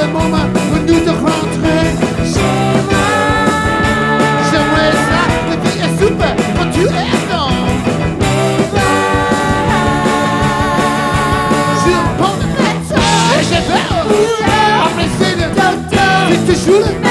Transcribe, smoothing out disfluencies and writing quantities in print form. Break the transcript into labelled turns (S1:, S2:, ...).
S1: le moment pour nous de rentrer chez moi. J'aimerais ça, la vie est super quand tu es dans mes bras. Sur le pont de métro, et j'ai peur, apprécier le docteur, c'est toujours le